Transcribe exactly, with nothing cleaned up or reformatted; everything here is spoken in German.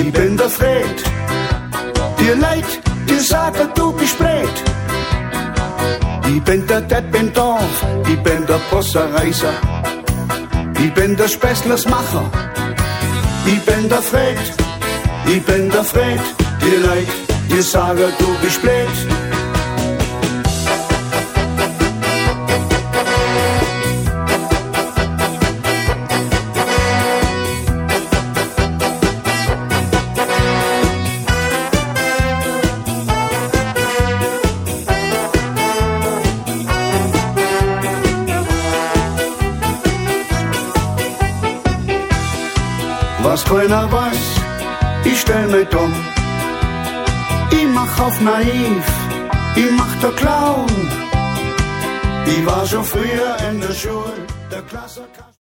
Ich bin der Fred, dir leid, dir sagen, du bist blöd. Ich bin der Depp im Dorf, ich bin der Posserreiser. Ich bin der Späßlersmacher, ich bin der Fred, ich bin der Fred, dir leid, dir sagen, du bist blöd. Was keiner weiß, ich stell mich dumm. Ich mach auf naiv, ich mach der Clown. Ich war schon früher in der Schule, der Klasse.